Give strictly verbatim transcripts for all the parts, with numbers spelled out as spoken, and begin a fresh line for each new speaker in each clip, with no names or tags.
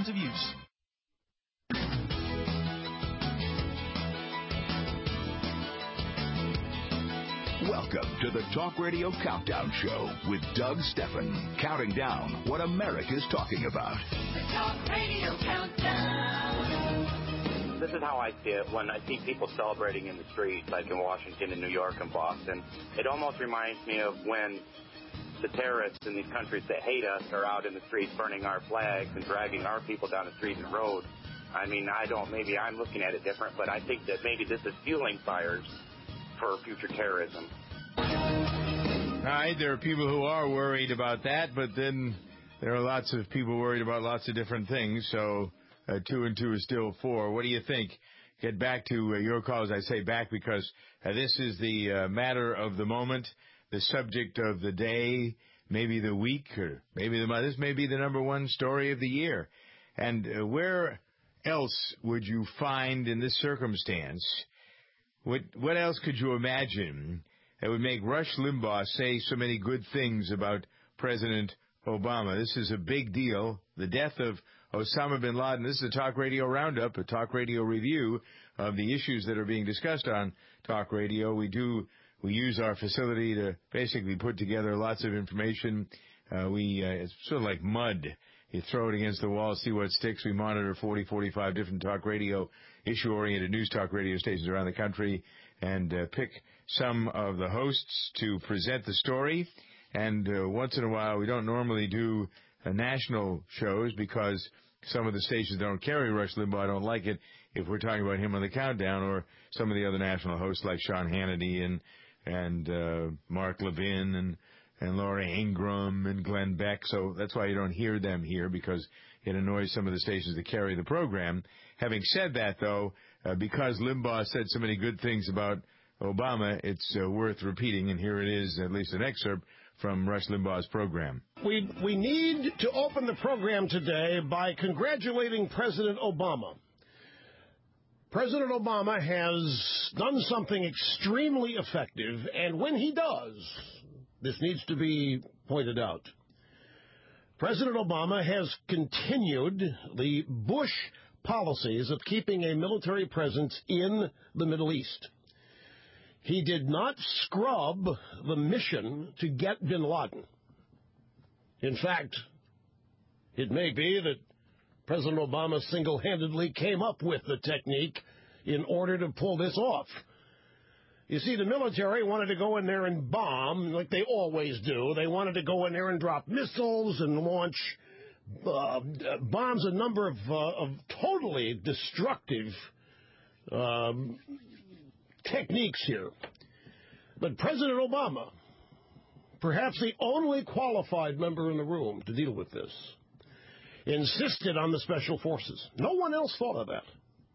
terms of use.
Welcome to the Talk Radio Countdown Show with Doug Stephan, counting down what America's talking about.
The Talk Radio Countdown.
This is how I see it when I see people celebrating in the street, like in Washington and New York and Boston. It almost reminds me of when the terrorists in these countries that hate us are out in the streets burning our flags and dragging our people down the street and road. I mean, I don't, maybe I'm looking at it different, but I think that maybe this is fueling fires for future terrorism.
All right, there are people who are worried about that, but then there are lots of people worried about lots of different things, so uh, two and two is still four. What do you think? Get back to uh, your calls. I say back because uh, this is the uh, matter of the moment, the subject of the day, maybe the week, or maybe the month. This may be the number one story of the year. And uh, where else would you find in this circumstance, what, what else could you imagine that would make Rush Limbaugh say so many good things about President Obama? This is a big deal. The death of Osama bin Laden. This is a Talk Radio Roundup, a Talk Radio review of the issues that are being discussed on Talk Radio. We do, we use our facility to basically put together lots of information. Uh, we, uh, it's sort of like mud. You throw it against the wall, see what sticks. We monitor forty, forty-five different talk radio, issue-oriented news talk radio stations around the country and uh, pick some of the hosts to present the story. And uh, once in a while, we don't normally do uh, national shows because some of the stations don't carry Rush Limbaugh, don't like it if we're talking about him on the countdown, or some of the other national hosts like Sean Hannity and and uh, Mark Levin and and Laura Ingraham and Glenn Beck. So that's why you don't hear them here, because it annoys some of the stations that carry the program. Having said that, though, uh, because Limbaugh said so many good things about Obama, it's uh, worth repeating, and here it is, at least an excerpt from Rush Limbaugh's program.
We, we need to open the program today by congratulating President Obama. President Obama has done something extremely effective, and when he does, this needs to be pointed out. President Obama has continued the Bush policies of keeping a military presence in the Middle East. He did not scrub the mission to get bin Laden. In fact, it may be that President Obama single-handedly came up with the technique in order to pull this off. You see, the military wanted to go in there and bomb, like they always do. They wanted to go in there and drop missiles and launch uh, bombs, a number of, uh, of totally destructive um, techniques here. But President Obama, perhaps the only qualified member in the room to deal with this, insisted on the special forces. No one else thought of that.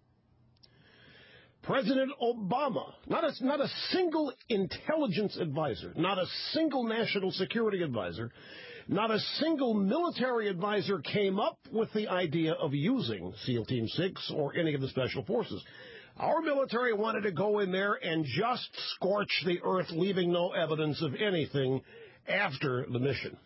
President Obama, not a, not a single intelligence advisor, not a single national security advisor, not a single military advisor came up with the idea of using SEAL Team six or any of the special forces. Our military wanted to go in there and just scorch the earth, leaving no evidence of anything after the mission.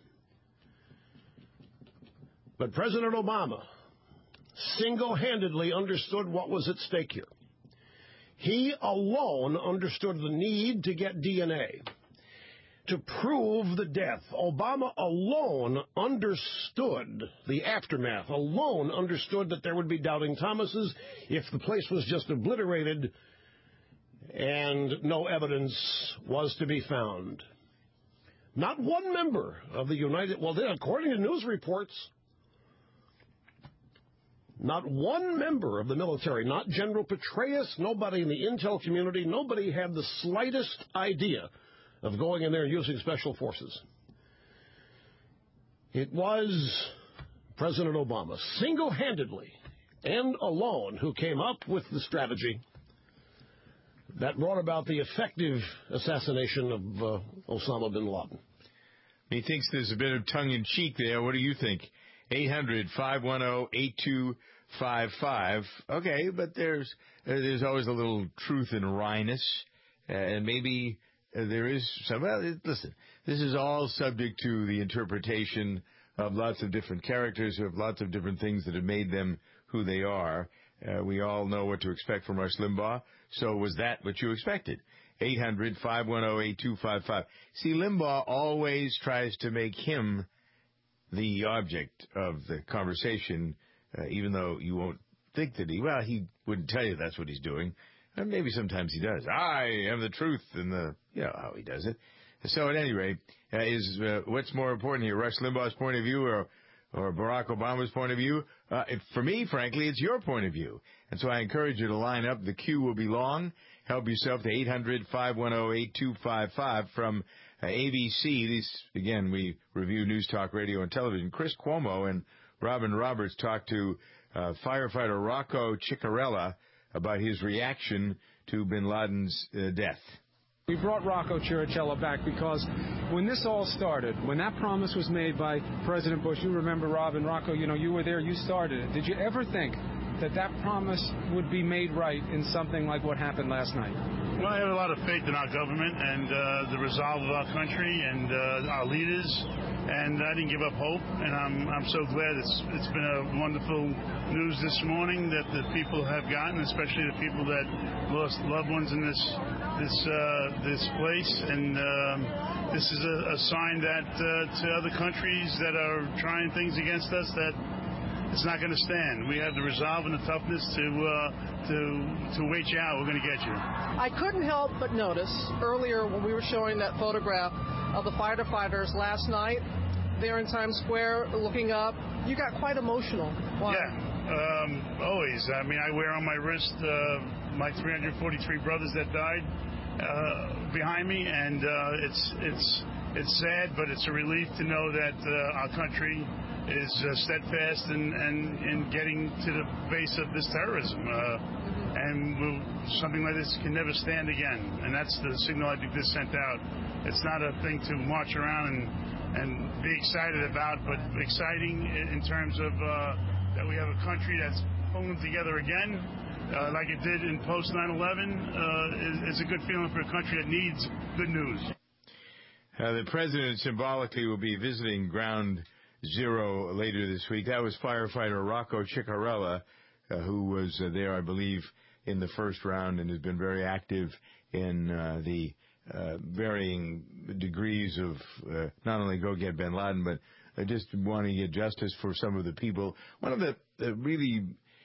But President Obama single-handedly understood what was at stake here. He alone understood the need to get D N A to prove the death. Obama alone understood the aftermath, alone understood that there would be doubting Thomases if the place was just obliterated and no evidence was to be found. Not one member of the United, well, according to news reports, not one member of the military, not General Petraeus, nobody in the intel community, nobody had the slightest idea of going in there and using special forces. It was President Obama, single-handedly and alone, who came up with the strategy that brought about the effective assassination of uh, Osama bin Laden.
He thinks there's a bit of tongue-in-cheek there. What do you think? eight hundred, five one zero, eight two five five. Okay, but there's uh, there's always a little truth in wryness, uh, and maybe uh, there is some. Well, listen, this is all subject to the interpretation of lots of different characters who have lots of different things that have made them who they are. Uh, we all know what to expect from Rush Limbaugh. So was that what you expected? eight hundred, five one zero, eight two five five. See, Limbaugh always tries to make him the object of the conversation, uh, even though you won't think that he, well, he wouldn't tell you that's what he's doing. And maybe sometimes he does. I am the truth, and the, you know how he does it. So at any rate, uh, is uh, what's more important here, Rush Limbaugh's point of view or or Barack Obama's point of view? Uh, if, for me, frankly, it's your point of view. And so I encourage you to line up. The queue will be long. Help yourself to eight hundred, five one zero, eight two five five from uh, A B C. These, again, we review news, talk, radio, and television. Chris Cuomo and Robin Roberts talked to uh, firefighter Rocco Ciccarella about his reaction to bin Laden's uh, death.
We brought Rocco Ciccarella back because when this all started, when that promise was made by President Bush, you remember, Robin, Rocco, you know, you were there, you started it. Did you ever think that that promise would be made right in something like what happened last night?
Well, I have a lot of faith in our government and uh, the resolve of our country and uh, our leaders, and I didn't give up hope, and I'm I'm so glad it's it's been a wonderful news this morning that the people have gotten, especially the people that lost loved ones in this this uh, this place, and um, this is a, a sign that uh, to other countries that are trying things against us that it's not going to stand. We have the resolve and the toughness to uh, to to wait you out. We're going to get you.
I couldn't help but notice earlier when we were showing that photograph of the firefighters last night there in Times Square looking up, you got quite emotional. Why?
Yeah, um, always. I mean, I wear on my wrist uh, my three hundred forty-three brothers that died uh, behind me, and uh, it's it's it's sad, but it's a relief to know that uh, our country is uh, steadfast in, in, in getting to the base of this terrorism. Uh, and we'll, something like this can never stand again. And that's the signal I think this sent out. It's not a thing to march around and, and be excited about, but exciting in terms of uh, that we have a country that's pulling together again, uh, like it did in post nine eleven. Uh, is, is a good feeling for a country that needs good news.
Uh, the president symbolically will be visiting Ground Zero later this week. That was firefighter Rocco Ciccarella, uh, who was uh, there, I believe, in the first round and has been very active in uh, the uh, varying degrees of uh, not only go get bin Laden, but uh, just wanting to get justice for some of the people. One of the uh, really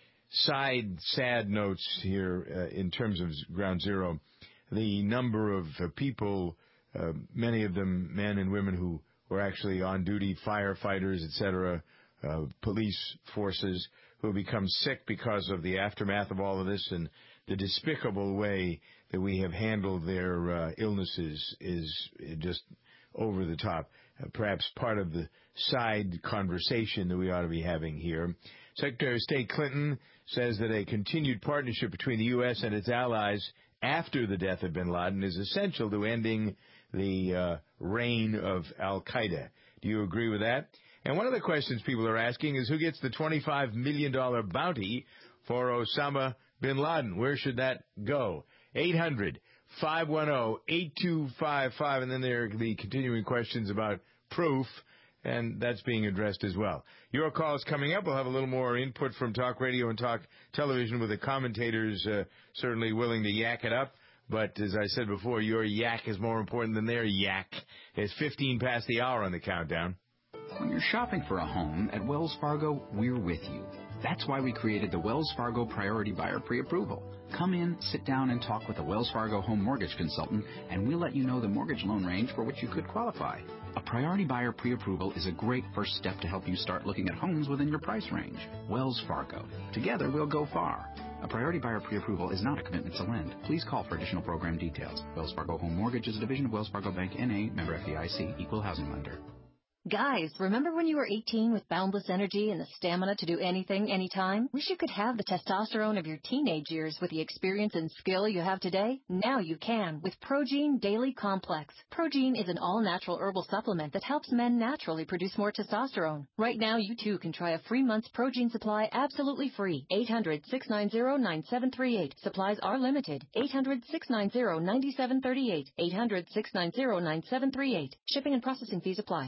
side sad notes here uh, in terms of Ground Zero, the number of uh, people, uh, many of them men and women who were actually on duty, firefighters, et cetera, uh, police forces who have become sick because of the aftermath of all of this, and the despicable way that we have handled their uh, illnesses is just over the top. Uh, perhaps part of the side conversation that we ought to be having here. Secretary of State Clinton says that a continued partnership between the U S and its allies after the death of bin Laden is essential to ending the uh, reign of Al-Qaeda. Do you agree with that? And one of the questions people are asking is who gets the twenty-five million dollars bounty for Osama bin Laden? Where should that go? eight hundred, five one zero, eight two five five. And then there are the continuing questions about proof, and that's being addressed as well. Your call is coming up. We'll have a little more input from Talk Radio and Talk Television with the commentators uh, certainly willing to yak it up. But as I said before, your yak is more important than their yak. It's fifteen past the hour on the countdown.
When you're shopping for a home at Wells Fargo, we're with you. That's why we created the Wells Fargo Priority Buyer Pre-Approval. Come in, sit down, and talk with a Wells Fargo home mortgage consultant, and we'll let you know the mortgage loan range for which you could qualify. A Priority Buyer Pre-Approval is a great first step to help you start looking at homes within your price range. Wells Fargo. Together, we'll go far. A Priority Buyer Pre-Approval is not a commitment to lend. Please call for additional program details. Wells Fargo Home Mortgage is a division of Wells Fargo Bank, N A, member F D I C, equal housing lender.
Guys, remember when you were eighteen with boundless energy and the stamina to do anything, anytime? Wish you could have the testosterone of your teenage years with the experience and skill you have today? Now you can with Progene Daily Complex. Progene is an all-natural herbal supplement that helps men naturally produce more testosterone. Right now, you too can try a free month's Progene supply absolutely free. eight hundred, six nine zero, nine seven three eight. Supplies are limited. eight hundred, six nine zero, nine seven three eight. eight hundred, six nine zero, nine seven three eight. Shipping and processing fees apply.
If you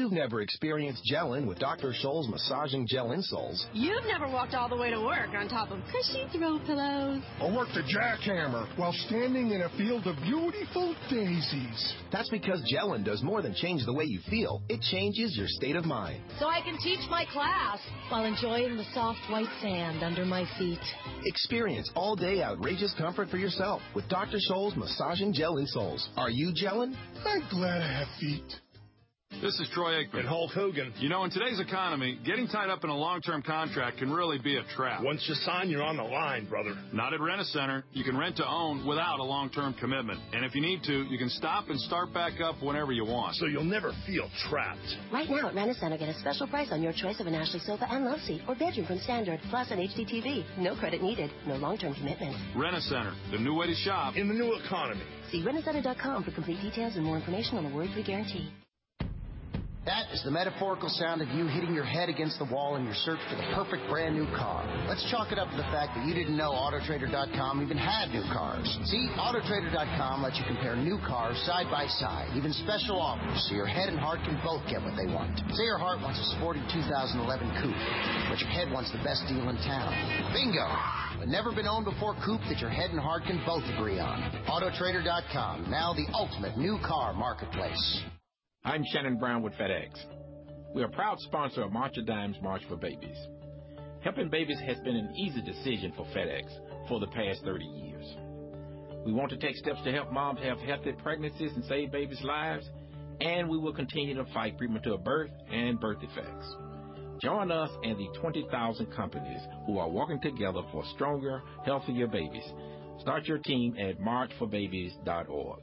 You've never experienced gelling with Doctor Scholl's massaging gel insoles.
You've never walked all the way to work on top of cushy throw pillows.
Or worked a jackhammer while standing in a field of beautiful daisies.
That's because gelling does more than change the way you feel. It changes your state of mind.
So I can teach my class while enjoying the soft white sand under my feet.
Experience all-day outrageous comfort for yourself with Doctor Scholl's massaging gel insoles. Are you gelling?
I'm glad I have feet.
This is Troy Aikman.
And Hulk Hogan.
You know, in today's economy, getting tied up in a long-term contract can really be a trap.
Once you sign, you're on the line, brother.
Not at Rent-A-Center. You can rent to own without a long-term commitment. And if you need to, you can stop and start back up whenever you want.
So you'll never feel trapped.
Right now at Rent-A-Center, get a special price on your choice of an Ashley sofa and love seat or bedroom from Standard, plus an H D T V. No credit needed. No long-term commitment.
Rent-A-Center, the new way to shop.
In the new economy.
See rent a center dot com for complete details and more information on the worry-free guarantee.
That is the metaphorical sound of you hitting your head against the wall in your search for the perfect brand new car. Let's chalk it up to the fact that you didn't know Auto Trader dot com even had new cars. See, Auto Trader dot com lets you compare new cars side by side, even special offers, so your head and heart can both get what they want. Say your heart wants a sporty two thousand eleven coupe, but your head wants the best deal in town. Bingo! A never been owned before coupe that your head and heart can both agree on. Auto Trader dot com, now the ultimate new car marketplace.
I'm Shannon Brown with FedEx. We're a proud sponsor of March of Dimes March for Babies. Helping babies has been an easy decision for FedEx for the past thirty years. We want to take steps to help moms have healthy pregnancies and save babies' lives, and we will continue to fight premature birth and birth defects. Join us and the twenty thousand companies who are working together for stronger, healthier babies. Start your team at march for babies dot org.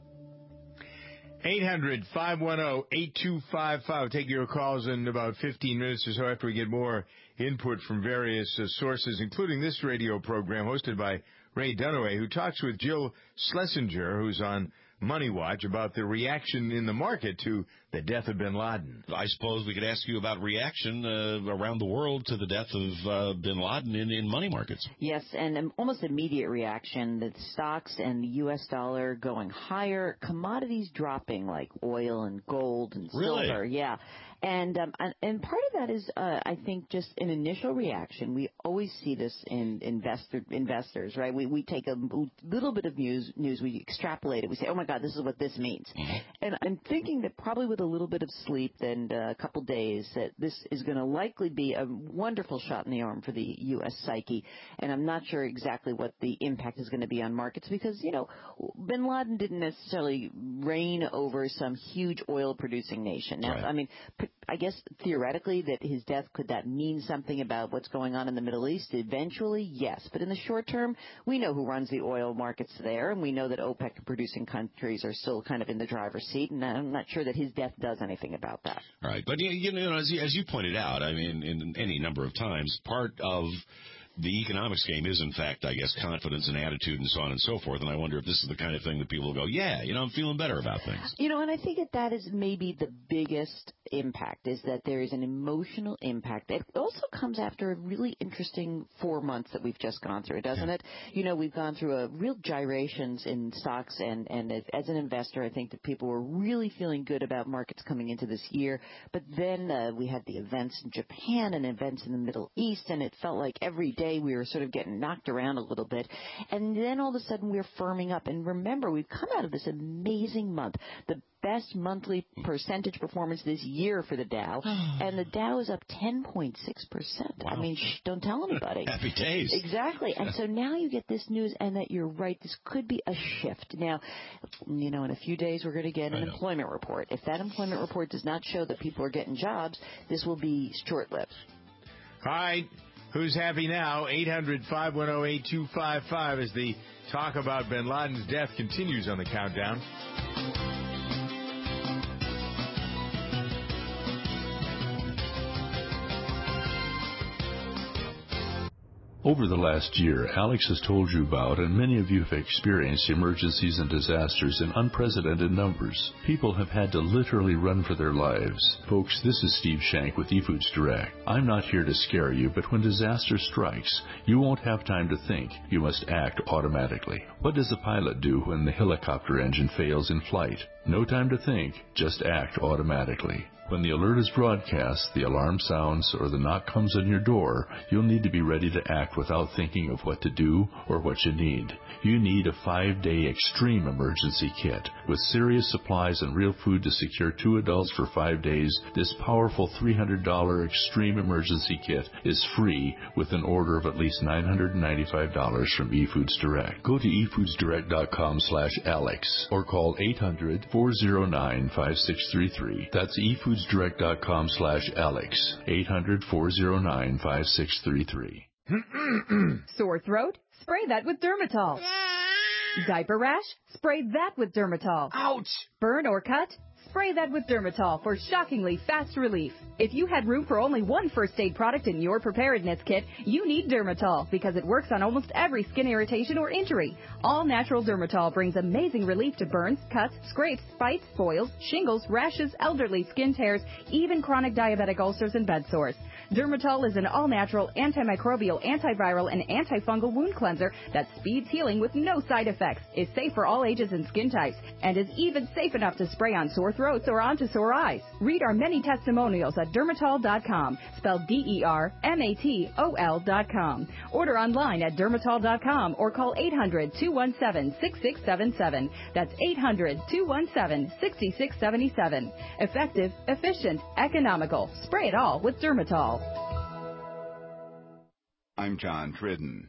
eight hundred, five one zero, eight two five five. Take your calls in about fifteen minutes or so after we get more input from various uh, sources, including this radio program hosted by Ray Dunaway, who talks with Jill Schlesinger, who's on Money Watch, about the reaction in the market to the death of bin Laden.
I suppose we could ask you about reaction uh, around the world to the death of uh, bin Laden in, in money markets.
Yes, and um, almost immediate reaction. The stocks and the U S dollar going higher, commodities dropping like oil and gold and
really?
silver. Yeah. And um, and part of that is, uh, I think, just an initial reaction. We always see this in investor investors, right? We we take a little bit of news, news, we extrapolate it. We say, oh, my God, this is what this means. Mm-hmm. And I'm thinking that probably with a little bit of sleep and uh, a couple days, that this is going to likely be a wonderful shot in the arm for the U S psyche. And I'm not sure exactly what the impact is going to be on markets because, you know, bin Laden didn't necessarily reign over some huge oil-producing nation. Now, right. I mean, I guess theoretically that his death, could that mean something about what's going on in the Middle East? Eventually, yes. But in the short term, we know who runs the oil markets there, and we know that OPEC producing countries are still kind of in the driver's seat, and I'm not sure that his death does anything about that.
Right. But, you know, as you, as you pointed out, I mean, in any number of times, part of the economics game is, in fact, I guess, confidence and attitude and so on and so forth. And I wonder if this is the kind of thing that people will go, yeah, you know, I'm feeling better about things.
You know, and I think that that is maybe the biggest impact, is that there is an emotional impact. It also comes after a really interesting four months that we've just gone through, doesn't yeah. it? You know, we've gone through a real gyrations in stocks, and, and as an investor, I think that people were really feeling good about markets coming into this year. But then uh, we had the events in Japan and events in the Middle East, and it felt like every day we were sort of getting knocked around a little bit. And then all of a sudden we're firming up. And remember, we've come out of this amazing month, the best monthly percentage performance this year for the Dow. And the Dow is up ten point six percent. Wow. I mean, shh, don't tell anybody.
Happy days.
Exactly. And so now you get this news, and that you're right, this could be a shift. Now, you know, in a few days we're going to get an employment report. If that employment report does not show that people are getting jobs, this will be short-lived.
All right. Who's happy now? eight hundred, five one zero, eight two five five as the talk about bin Laden's death continues on the countdown.
Over the last year, Alex has told you about, and many of you have experienced, emergencies and disasters in unprecedented numbers. People have had to literally run for their lives. Folks, this is Steve Shank with eFoods Direct. I'm not here to scare you, but when disaster strikes, you won't have time to think. You must act automatically. What does a pilot do when the helicopter engine fails in flight? No time to think, just act automatically. When the alert is broadcast, the alarm sounds, or the knock comes on your door, you'll need to be ready to act without thinking of what to do or what you need. You need a five-day extreme emergency kit. With serious supplies and real food to secure two adults for five days, this powerful three hundred dollars extreme emergency kit is free with an order of at least nine hundred ninety-five dollars from eFoods Direct. Go to efoodsdirect.com slash Alex or call eight hundred, four oh nine, five six three three. That's efoodsdirect.com slash Alex. eight hundred, four oh nine, five six three three.
Sore throat? Spray that with Dermatol. Diaper rash? Spray that with Dermatol. Ouch! Burn or cut? Spray that with Dermatol for shockingly fast relief. If you had room for only one first aid product in your preparedness kit, you need Dermatol because it works on almost every skin irritation or injury. All natural Dermatol brings amazing relief to burns, cuts, scrapes, bites, boils, shingles, rashes, elderly skin tears, even chronic diabetic ulcers and bed sores. Dermatol is an all-natural, antimicrobial, antiviral, and antifungal wound cleanser that speeds healing with no side effects, is safe for all ages and skin types, and is even safe enough to spray on sore throats or onto sore eyes. Read our many testimonials at dermatol dot com, spelled D E R M A T O L dot com. Order online at dermatol dot com or call eight hundred, two one seven, six six seven seven. That's eight hundred, two one seven, six six seven seven. Effective, efficient, economical. Spray it all with Dermatol.
I'm John Tridden.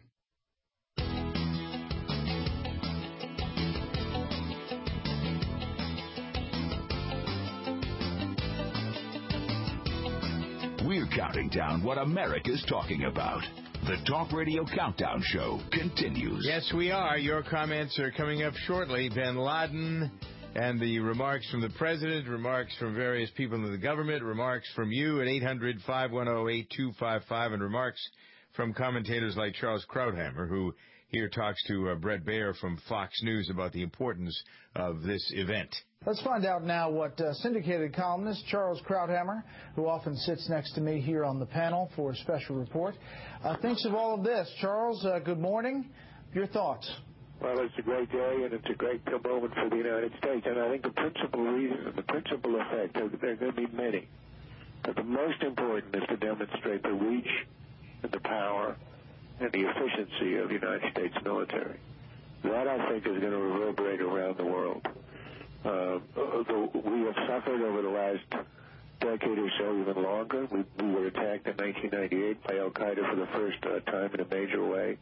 We're counting down what America's talking about. The Talk Radio Countdown Show continues.
Yes, we are. Your comments are coming up shortly. Bin Laden and the remarks from the president, remarks from various people in the government, remarks from you at eight hundred, five one zero, eight two five five, and remarks from commentators like Charles Krauthammer, who here talks to uh, Brett Baer from Fox News about the importance of this event.
Let's find out now what uh, syndicated columnist Charles Krauthammer, who often sits next to me here on the panel for a special report, uh, thinks of all of this. Charles, uh, good morning. Your thoughts?
Well, it's a great day, and it's a great moment for the United States. And I think the principal reason, the principal effect, there are going to be many. But the most important is to demonstrate the reach and the power and the efficiency of the United States military. That, I think, is going to reverberate around the world. Uh, the, we have suffered over the last decade or so, even longer. We, we were attacked in nineteen ninety-eight by al-Qaeda for the first uh, time in a major way.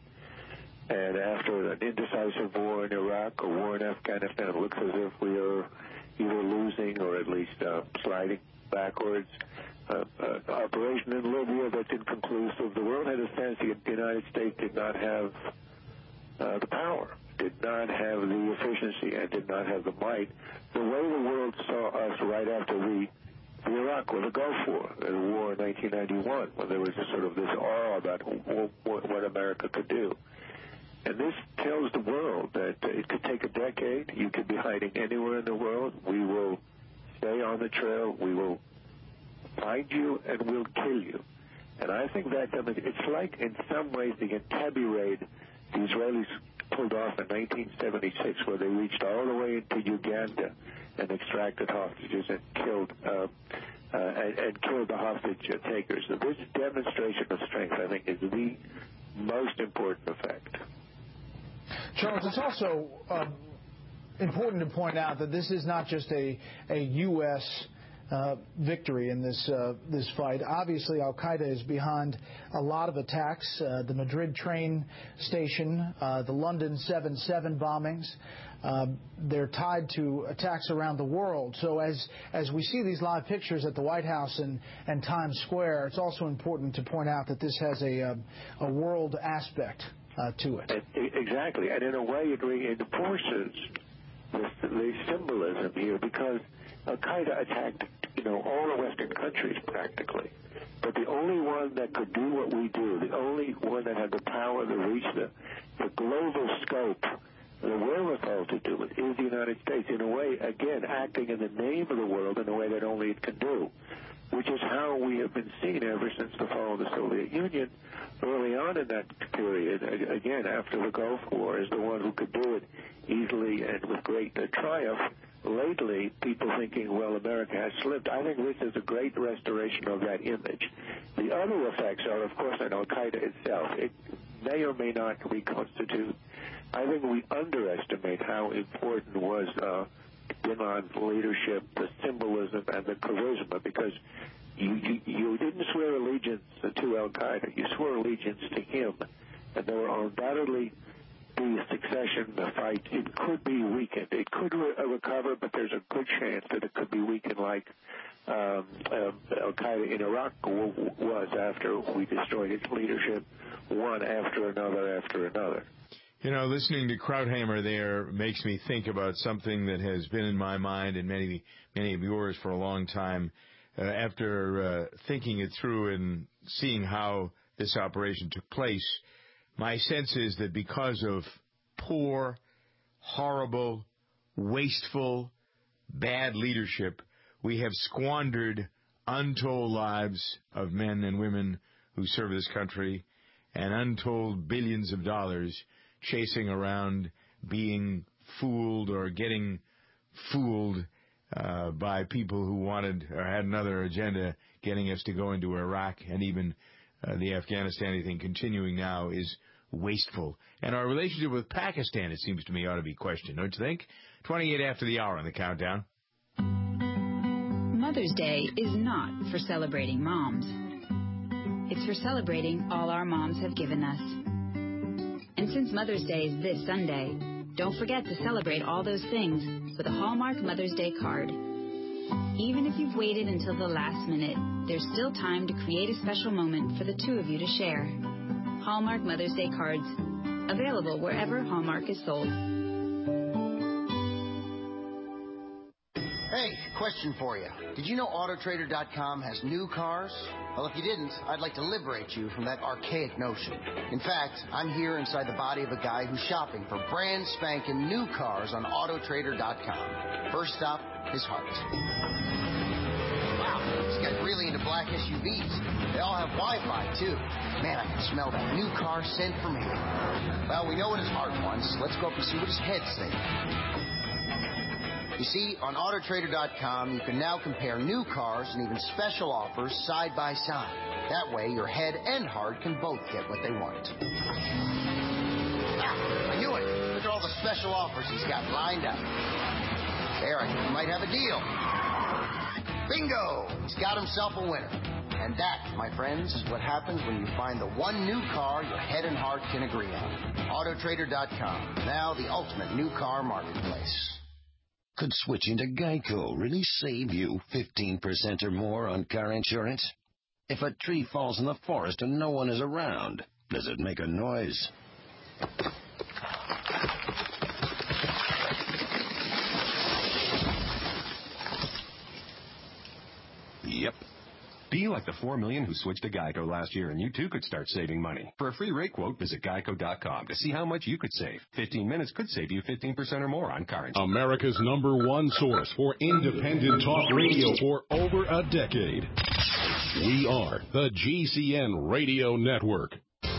And after an indecisive war in Iraq, a war in Afghanistan, it looks as if we are either losing or at least uh, sliding backwards. Uh, uh, operation in Libya that's inconclusive. The world had a sense that the United States did not have uh, the power, did not have the efficiency, and did not have the might. The way the world saw us right after the, the Iraq War, the Gulf War, the war in nineteen ninety-one, when there was a sort of this awe about what, what America could do. And this tells the world that it could take a decade. You could be hiding anywhere in the world. We will stay on the trail. We will find you and we'll kill you. And I think that it's like, in some ways, the Entebbe raid the Israelis pulled off in nineteen seventy-six, where they reached all the way into Uganda and extracted hostages and killed uh, uh, and, and killed the hostage takers. So this demonstration of strength, I think, is the most important effect.
Charles, it's also uh, important to point out that this is not just a, a U S Uh, victory in this uh, this fight. Obviously, al-Qaeda is behind a lot of attacks, uh, the Madrid train station, uh, the London seven seven bombings. Uh, they're tied to attacks around the world. So as as we see these live pictures at the White House and, and Times Square, it's also important to point out that this has a, a, a world aspect uh, to it.
Exactly. And in a way, it reinforces the, the symbolism here, because al-Qaeda attacked, you know, all the Western countries practically. But the only one that could do what we do, the only one that had the power to reach the, the global scope, the wherewithal to do it, is the United States. In a way, again, acting in the name of the world in a way that only it can do, which is how we have been seen ever since the fall of the Soviet Union. Early on in that period, again, after the Gulf War, is the one who could do it easily and with great uh, triumph, lately people thinking, well, America has slipped. I think this is a great restoration of that image. The other effects are, of course, on Al-Qaeda itself. It may or may not reconstitute. I think we underestimate how important was uh, Bin Laden's leadership, the symbolism, and the charisma, because you, you, you didn't swear allegiance to Al-Qaeda. You swore allegiance to him, and there will undoubtedly be a succession a fight. It could be weakened. It could re- recover, but there's a good chance that it could be weakened like um, uh, Al-Qaeda in Iraq w- was after we destroyed its leadership, one after another after another.
You know, listening to Krauthammer there makes me think about something that has been in my mind and many, many of yours for a long time. Uh, after uh, thinking it through and seeing how this operation took place, my sense is that because of poor, horrible, wasteful, bad leadership, we have squandered untold lives of men and women who serve this country and untold billions of dollars chasing around, being fooled or getting fooled uh, by people who wanted or had another agenda, getting us to go into Iraq, and even uh, the Afghanistan thing continuing now is wasteful. And our relationship with Pakistan, it seems to me, ought to be questioned, don't you think? twenty-eight after the hour on the countdown.
Mother's Day is not for celebrating moms. It's for celebrating all our moms have given us. And since Mother's Day is this Sunday, don't forget to celebrate all those things with a Hallmark Mother's Day card. Even if you've waited until the last minute, there's still time to create a special moment for the two of you to share. Hallmark Mother's Day cards, available wherever Hallmark is sold.
Hey, question for you. Did you know Auto Trader dot com has new cars? Well, if you didn't, I'd like to liberate you from that archaic notion. In fact, I'm here inside the body of a guy who's shopping for brand spanking new cars on Auto Trader dot com. First stop, his heart. Wow, this guy's really into black S U Vs. They all have Wi-Fi, too. Man, I can smell that new car sent from here. Well, we know what his heart wants. Let's go up and see what his head's thinking. You see, on Auto Trader dot com, you can now compare new cars and even special offers side by side. That way, your head and heart can both get what they want. Ah, I knew it. Look at all the special offers he's got lined up. There, I think he might have a deal. Bingo! He's got himself a winner. And that, my friends, is what happens when you find the one new car your head and heart can agree on. Auto Trader dot com, now the ultimate new car marketplace.
Could switching to Geico really save you fifteen percent or more on car insurance? If a tree falls in the forest and no one is around, does it make a noise?
Yep. Be like the four million who switched to Geico last year, and you too could start saving money. For a free rate quote, visit Geico dot com to see how much you could save. fifteen minutes could save you fifteen percent or more on car insurance.
America's number one source for independent talk radio for over a decade. We are the G C N Radio Network.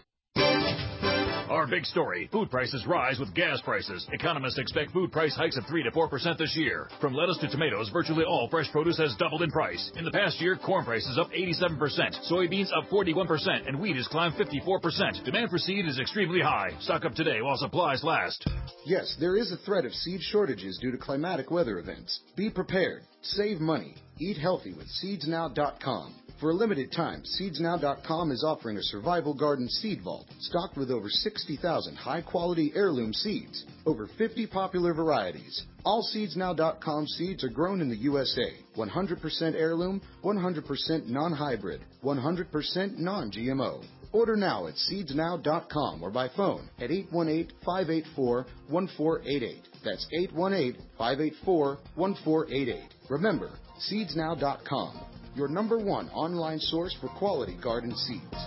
Our big story, food prices rise with gas prices. Economists expect food price hikes of three to four percent this year. From lettuce to tomatoes, virtually all fresh produce has doubled in price. In the past year, corn prices up eighty-seven percent, soybeans up forty-one percent, and wheat has climbed fifty-four percent. Demand for seed is extremely high. Stock up today while supplies last.
Yes, there is a threat of seed shortages due to climatic weather events. Be prepared. Save money. Eat healthy with seeds now dot com. For a limited time, seeds now dot com is offering a survival garden seed vault stocked with over sixty thousand high-quality heirloom seeds, over fifty popular varieties. All seeds now dot com seeds are grown in the U S A, one hundred percent heirloom, one hundred percent non-hybrid, one hundred percent non-G M O. Order now at seeds now dot com or by phone at eight one eight, five eight four, one four eight eight. That's eight one eight, five eight four, one four eight eight. Remember, seeds now dot com. Your number one online source for quality garden seeds.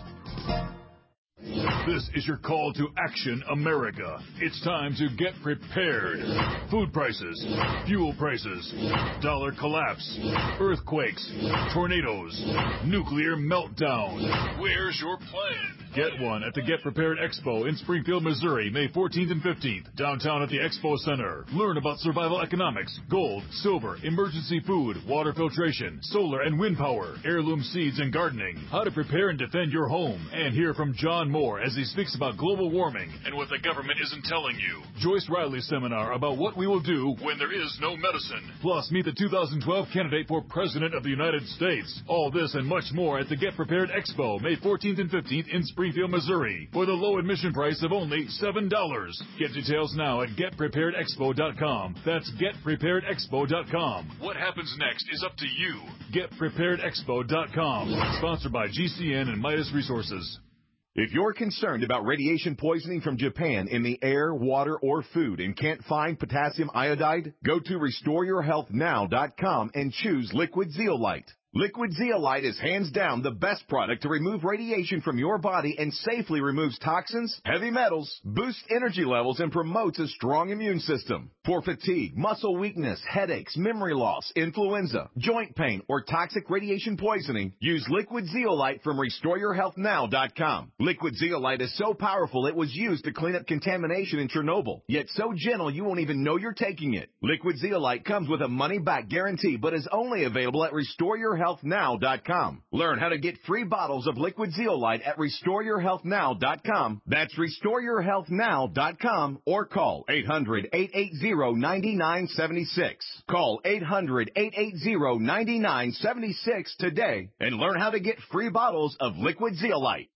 This is your call to action, America. It's time to get prepared. Food prices, fuel prices, dollar collapse, earthquakes, tornadoes, nuclear meltdown. Where's your plan? Get one at the Get Prepared Expo in Springfield, Missouri, May fourteenth and fifteenth, downtown at the Expo Center. Learn about survival economics, gold, silver, emergency food, water filtration, solar and wind power, heirloom seeds and gardening, how to prepare and defend your home, and hear from John Moore as he speaks about global warming and what the government isn't telling you. Joyce Riley's seminar about what we will do when there is no medicine. Plus, meet the two thousand twelve candidate for President of the United States. All this and much more at the Get Prepared Expo, May fourteenth and fifteenth in Springfield, Missouri, for the low admission price of only seven dollars. Get details now at get prepared expo dot com. That's get prepared expo dot com. What happens next is up to you. get prepared expo dot com. Sponsored by G C N and Midas Resources.
If you're concerned about radiation poisoning from Japan in the air, water, or food and can't find potassium iodide, go to restore your health now dot com and choose Liquid Zeolite. Liquid Zeolite is hands down the best product to remove radiation from your body and safely removes toxins, heavy metals, boosts energy levels, and promotes a strong immune system. For fatigue, muscle weakness, headaches, memory loss, influenza, joint pain, or toxic radiation poisoning, use Liquid Zeolite from restore your health now dot com. Liquid Zeolite is so powerful it was used to clean up contamination in Chernobyl, yet so gentle you won't even know you're taking it. Liquid Zeolite comes with a money-back guarantee, but is only available at restore your health now dot com. Learn how to get free bottles of Liquid Zeolite at restore your health now dot com. That's restore your health now dot com or call eight hundred, eight eight zero, nine nine seven six. Call eight hundred, eight eight zero, nine nine seven six today and learn how to get free bottles of Liquid Zeolite.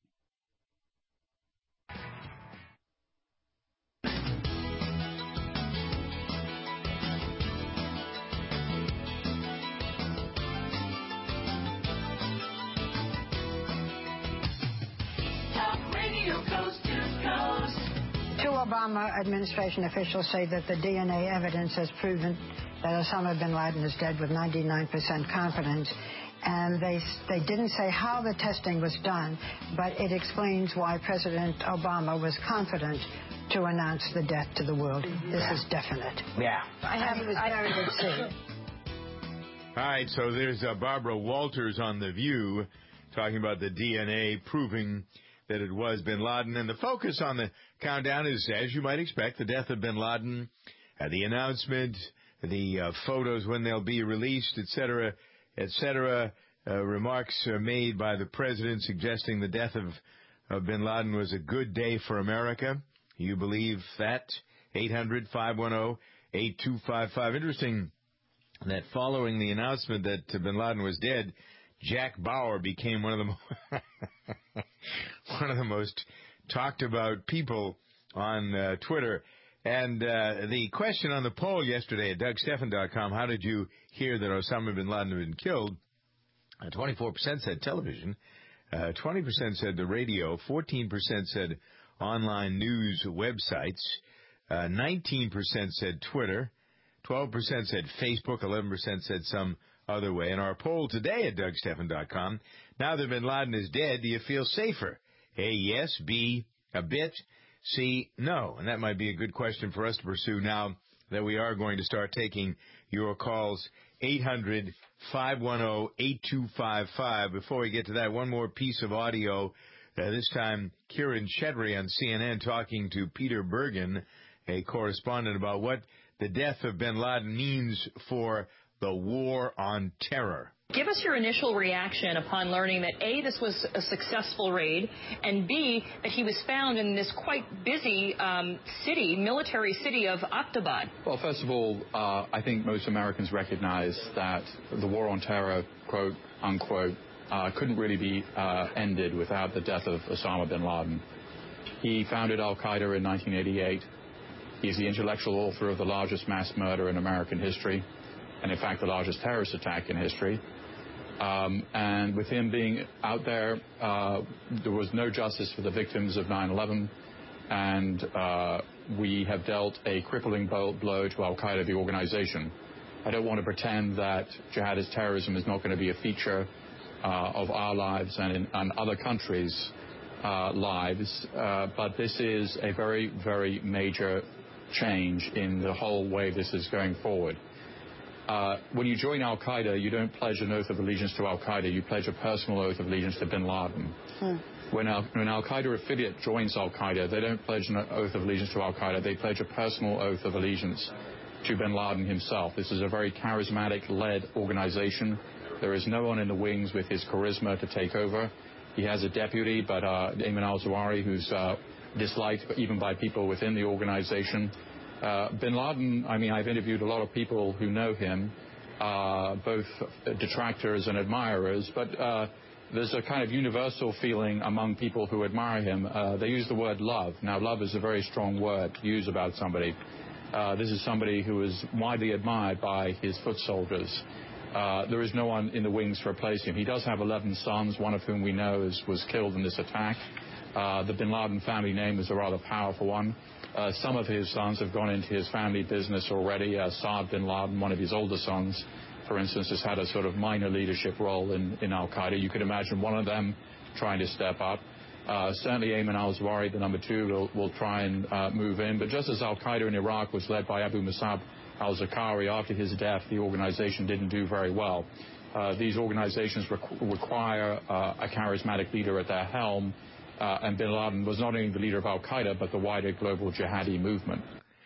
Two Obama administration officials say that the D N A evidence has proven that Osama bin Laden is dead with ninety-nine percent confidence. And they they didn't say how the testing was done, but it explains why President Obama was confident to announce the death to the world. This
Yeah.
is definite.
Yeah.
I have, he was buried at sea.
All right, so there's uh, Barbara Walters on The View talking about the D N A proving that it was bin Laden. And the focus on the countdown is, as you might expect, the death of bin Laden, uh, the announcement, the uh, photos when they'll be released, et cetera, et cetera. Uh, remarks are made by the president suggesting the death of, of bin Laden was a good day for America. You believe that? eight hundred, five one zero, eight two five five. Interesting that following the announcement that bin Laden was dead, Jack Bauer became one of the mo- one of the most talked about people on uh, Twitter. And uh, the question on the poll yesterday at Doug Stephan dot com, how did you hear that Osama bin Laden had been killed? Uh, twenty-four percent said television, uh, twenty percent said the radio, fourteen percent said online news websites, uh, nineteen percent said Twitter, twelve percent said Facebook, eleven percent said some other way. In our poll today at Doug Stephan dot com, now that bin Laden is dead, do you feel safer? A, yes. B, a bit. C, no. And that might be a good question for us to pursue now that we are going to start taking your calls. eight hundred, five one zero, eight two five five. Before we get to that, one more piece of audio. Uh, this time, Kieran Chetry on C N N talking to Peter Bergen, a correspondent, about what the death of bin Laden means for the war on terror.
Give us your initial reaction upon learning that, A, this was a successful raid, and B, that he was found in this quite busy um, city, military city of Abbottabad.
Well, first of all, uh, I think most Americans recognize that the war on terror, quote, unquote, uh, couldn't really be uh, ended without the death of Osama bin Laden. He founded al-Qaeda in nineteen eighty-eight. He's the intellectual author of the largest mass murder in American history, and in fact the largest terrorist attack in history. Um, and with him being out there, uh, there was no justice for the victims of nine eleven, and uh, we have dealt a crippling blow to al-Qaeda, the organization. I don't want to pretend that jihadist terrorism is not going to be a feature uh, of our lives and in and other countries' uh, lives, uh, but this is a very, very major change in the whole way this is going forward. Uh, when you join al-Qaeda, you don't pledge an oath of allegiance to al-Qaeda. You pledge a personal oath of allegiance to bin Laden. Hmm. When, Al, when Al-Qaeda affiliate joins Al-Qaeda, they don't pledge an oath of allegiance to Al-Qaeda. They pledge a personal oath of allegiance to bin Laden himself. This is a very charismatic-led organization. There is no one in the wings with his charisma to take over. He has a deputy, but uh, Ayman al-Zawahiri, who's uh, disliked even by people within the organization. Uh, bin Laden, I mean, I've interviewed a lot of people who know him, uh, both detractors and admirers, but uh, there's a kind of universal feeling among people who admire him. Uh, they use the word love. Now, love is a very strong word to use about somebody. Uh, this is somebody who is widely admired by his foot soldiers. Uh, there is no one in the wings to replace him. He does have eleven sons, one of whom we know is, was killed in this attack. Uh, the bin Laden family name is a rather powerful one. Uh, some of his sons have gone into his family business already. Uh, Saad bin Laden, one of his older sons, for instance, has had a sort of minor leadership role in, in Al-Qaeda. You could imagine one of them trying to step up. Uh, certainly Ayman al-Zawahiri, the number two, will, will try and uh, move in. But just as Al-Qaeda in Iraq was led by Abu Musab al-Zakari, after his death, the organization didn't do very well. Uh, these organizations requ- require uh, a charismatic leader at their helm, uh, and bin Laden was not only the leader of Al-Qaeda, but the wider global jihadi movement.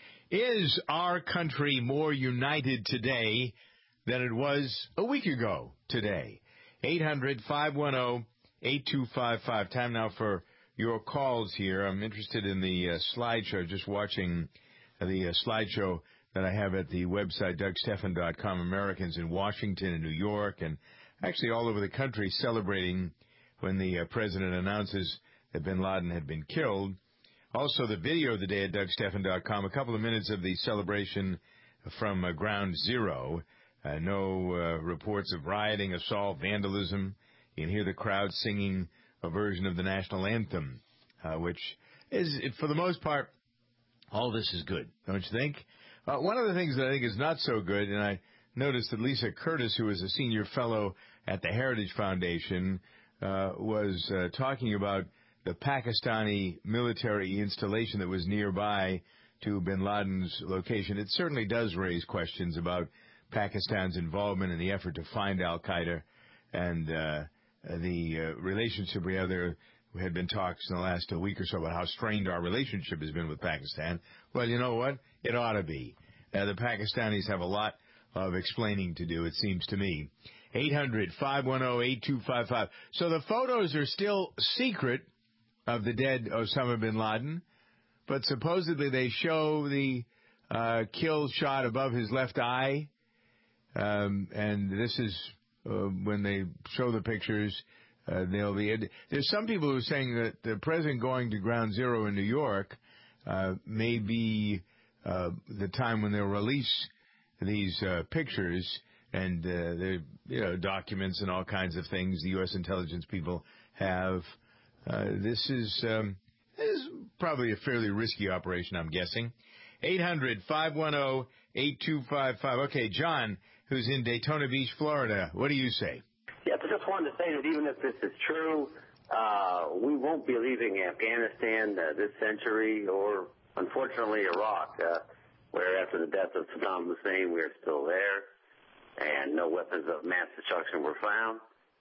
Is our country more united today than it was a week ago today? eight hundred, five one zero, eight two five five. Time now for your calls here. I'm interested in the uh, slideshow, just watching uh, the uh, slideshow that I have at the website, Doug Stephan dot com. Americans in Washington and New York and actually all over the country celebrating when the uh, president announces that bin Laden had been killed. Also, the video of the day at Doug Stephan dot com, a couple of minutes of the celebration from uh, Ground Zero. Uh, no uh, reports of rioting, assault, vandalism. You can hear the crowd singing a version of the national anthem, uh, which is, for the most part, all this is good, don't you think? Uh, one of the things that I think is not so good, and I noticed that Lisa Curtis, who is a senior fellow at the Heritage Foundation, uh, was uh, talking about the Pakistani military installation that was nearby to bin Laden's location. It certainly does raise questions about Pakistan's involvement in the effort to find al-Qaeda and uh, the uh, relationship we have there. We had been talks in the last uh, week or so about how strained our relationship has been with Pakistan. Well, you know what? It ought to be. Uh, the Pakistanis have a lot of explaining to do, it seems to me. eight hundred, five one zero, eight two five five. So the photos are still secret of the dead Osama bin Laden, but supposedly they show the uh, kill shot above his left eye. Um, and this is uh, when they show the pictures. Uh, they'll be. There's some people who are saying that the president going to Ground Zero in New York uh, may be uh, the time when they'll release these uh, pictures and uh, the you know documents and all kinds of things the U S intelligence people have. Uh, this is um, this is probably a fairly risky operation, I'm guessing. eight hundred, five one zero, eight two five five. Okay, John, who's in Daytona Beach, Florida. What do you say?
Yes, I just wanted to say that even if this is true, uh, we won't be leaving Afghanistan uh, this century or, unfortunately, Iraq, uh, where after the death of Saddam Hussein, we're still there, and no weapons of mass destruction were found.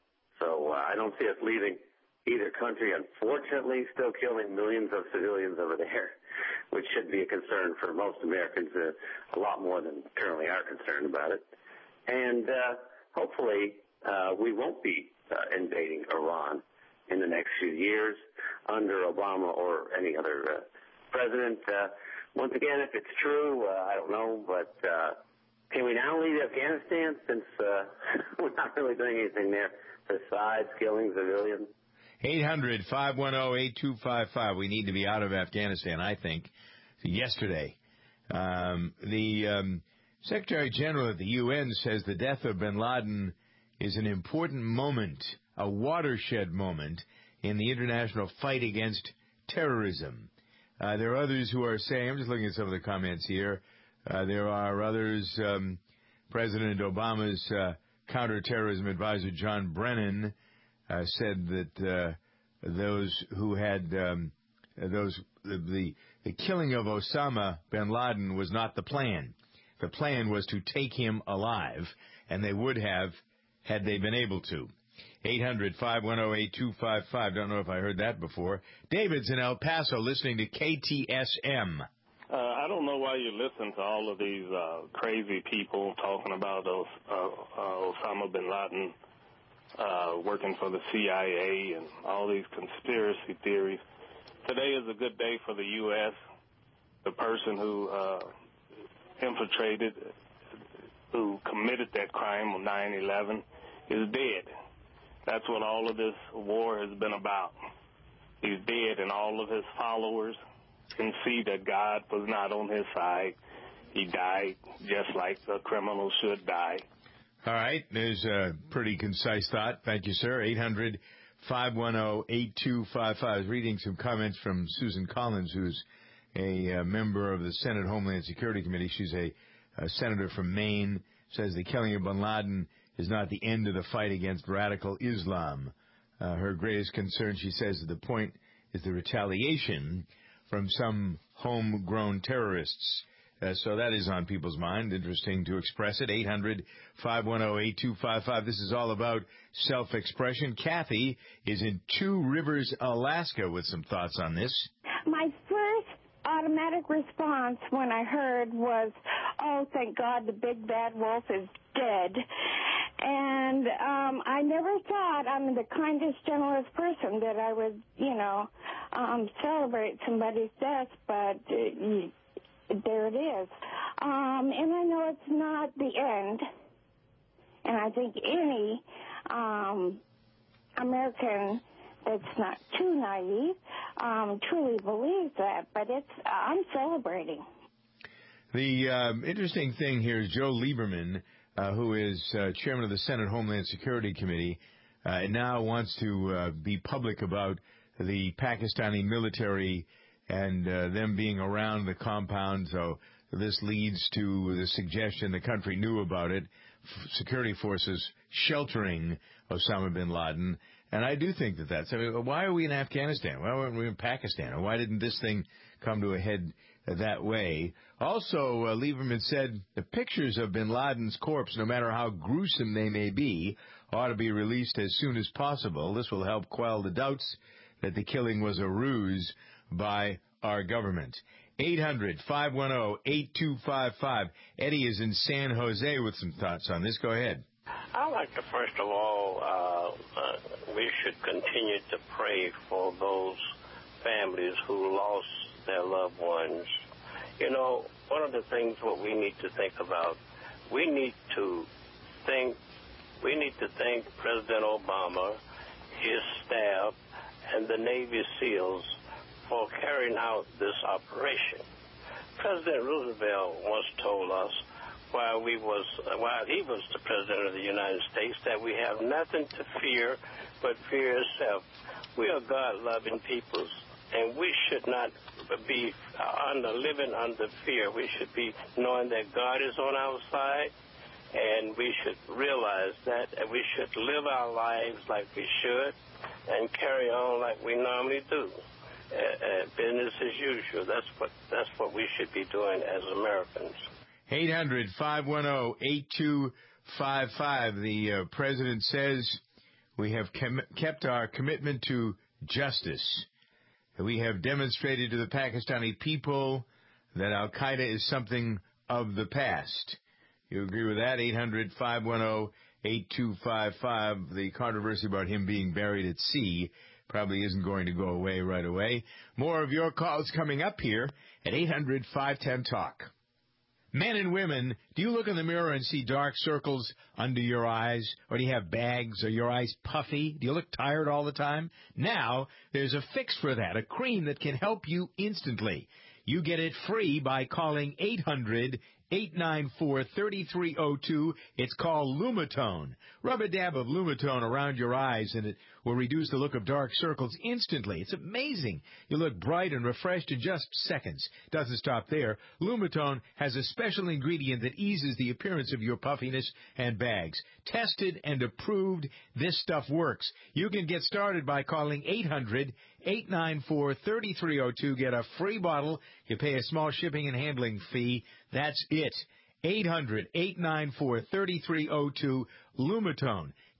So uh, I don't see us leaving either country, unfortunately, still killing millions of civilians over there, which should be a concern for most Americans, uh, a lot more than currently are concerned about it. And uh, hopefully uh, we won't be uh, invading Iran in the next few years under Obama or any other uh, president. Uh, once again, if it's true, uh, I don't know, but uh, can we now leave Afghanistan since uh, we're not really doing anything there besides killing civilians?
eight hundred, five one zero, eight two five five. We need to be out of Afghanistan, I think, yesterday. Um, the um, Secretary General of the U N says the death of bin Laden is an important moment, a watershed moment in the international fight against terrorism. Uh, there are others who are saying, I'm just looking at some of the comments here, uh, there are others, um, President Obama's uh, counterterrorism advisor, John Brennan, Uh, said that uh, those who had um, those the the killing of Osama bin Laden was not the plan. The plan was to take him alive, and they would have had they been able to. eight hundred, five one zero, eight two five five. Don't know if I heard that before. David's in El Paso listening to K T S M.
Uh, I don't know why you listen to all of these uh, crazy people talking about those, uh, uh, Osama bin Laden uh, working for the C I A and all these conspiracy theories. Today is a good day for the U S The person who uh, infiltrated, who committed that crime on nine eleven is dead. That's what all of this war has been about. He's dead, and all of his followers can see that God was not on his side. He died just like a criminal should die.
All right. There's a pretty concise thought. Thank you, sir. eight hundred, five one zero, eight two five five. I was reading some comments from Susan Collins, who's a uh, member of the Senate Homeland Security Committee. She's a, a senator from Maine. Says the killing of bin Laden is not the end of the fight against radical Islam. Uh, her greatest concern, she says, at the point is the retaliation from some homegrown terrorists. Uh, so that is on people's mind. Interesting to express it. eight hundred, five one zero, eight two five five. This is all about self-expression. Kathy is in Two Rivers, Alaska, with some thoughts on this.
My first automatic response when I heard was, oh, thank God the big bad wolf is dead. And um, I never thought I'm the kindest, gentlest person that I would, you know, um, celebrate somebody's death, but uh, there it is. Um, and I know it's not the end. And I think any um, American that's not too naive um, truly believes that. But it's I'm celebrating.
The um, interesting thing here is Joe Lieberman, uh, who is uh, chairman of the Senate Homeland Security Committee, uh, now wants to uh, be public about the Pakistani military and uh, them being around the compound. So this leads to the suggestion the country knew about it, f- security forces sheltering Osama bin Laden. And I do think that that's, I mean, why are we in Afghanistan? Why weren't we in Pakistan? Or why didn't this thing come to a head that way? Also, uh, Lieberman said the pictures of bin Laden's corpse, no matter how gruesome they may be, ought to be released as soon as possible. This will help quell the doubts that the killing was a ruse by our government. eight hundred, five one zero, eight two five five. Eddie is in San Jose with some thoughts on this. Go ahead.
I'd like to, first of all, uh, uh, we should continue to pray for those families who lost their loved ones. You know, one of the things what we need to think about, we need to think, we need to thank President Obama, his staff, and the Navy SEALs for carrying out this operation. President Roosevelt once told us, while we was while he was the President of the United States, that we have nothing to fear but fear itself. We are God-loving peoples, and we should not be under living under fear. We should be knowing that God is on our side, and we should realize that, and we should live our lives like we should and carry on like we normally do. Uh, uh, business as usual. That's what that's what we should be doing as Americans.
eight hundred, five one zero, eight two five five. The uh, president says we have com- kept our commitment to justice. We have demonstrated to the Pakistani people that Al-Qaeda is something of the past. You agree with that? eight hundred, five one zero, eight two five five. The controversy about him being buried at sea probably isn't going to go away right away. More of your calls coming up here at eight hundred, five one zero, talk. Men and women, do you look in the mirror and see dark circles under your eyes? Or do you have bags? Are your eyes puffy? Do you look tired all the time? Now, there's a fix for that, a cream that can help you instantly. You get it free by calling eight hundred, eight nine four, three three zero two. It's called Lumitone. Rub a dab of Lumitone around your eyes and it will reduce the look of dark circles instantly. It's amazing. You look bright and refreshed in just seconds. Doesn't stop there. Lumitone has a special ingredient that eases the appearance of your puffiness and bags. Tested and approved, this stuff works. You can get started by calling eight hundred, eight nine four, three three zero two. Get a free bottle. You pay a small shipping and handling fee. That's it. eight hundred, eight nine four, three three zero two. Lumitone.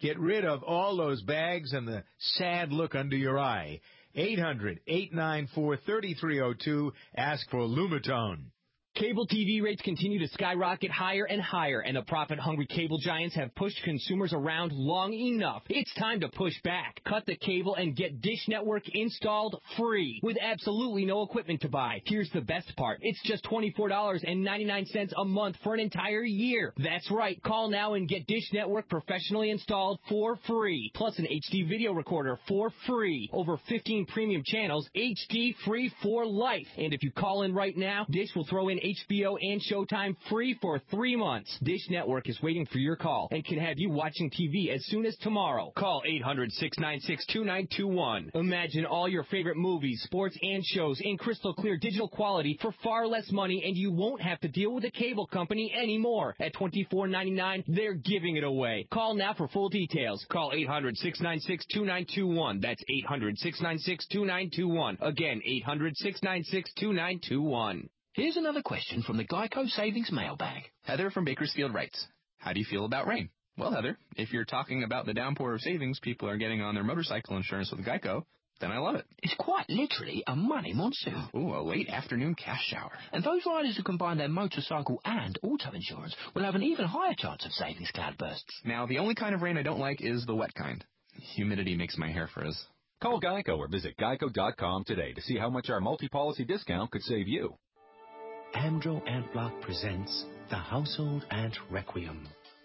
Get rid of all those bags and the sad look under your eye. eight hundred, eight nine four, three three zero two. Ask for Lumitone.
Cable T V rates continue to skyrocket higher and higher, and the profit-hungry cable giants have pushed consumers around long enough. It's time to push back. Cut the cable and get Dish Network installed free with absolutely no equipment to buy. Here's the best part. It's just twenty-four dollars and ninety-nine cents a month for an entire year. That's right. Call now and get Dish Network professionally installed for free, plus an H D video recorder for free. Over fifteen premium channels, H D free for life. And if you call in right now, Dish will throw in H B O and Showtime free for three months. Dish Network is waiting for your call and can have you watching T V as soon as tomorrow. Call eight hundred, six nine six, two nine two one. Imagine all your favorite movies, sports, and shows in crystal clear digital quality for far less money, and you won't have to deal with a cable company anymore. At twenty-four ninety-nine, they're giving it away. Call now for full details. Call eight hundred, six nine six, two nine two one. That's eight hundred, six nine six, two nine two one. Again, eight hundred, six nine six, two nine two one.
Here's another question from the Geico Savings Mailbag. Heather from Bakersfield writes, how do you feel about rain? Well, Heather, if you're talking about the downpour of savings people are getting on their motorcycle insurance with Geico, then I love it. It's quite literally a money monsoon. Ooh, a late afternoon cash shower. And those riders who combine their motorcycle and auto insurance will have an even higher chance of savings cloudbursts. Now, the only kind of rain I don't like is the wet kind. Humidity makes my hair frizz.
Call Geico or visit geico dot com today to see how much our multi-policy discount could save you.
Amdro Ant Block presents The Household Ant Requiem.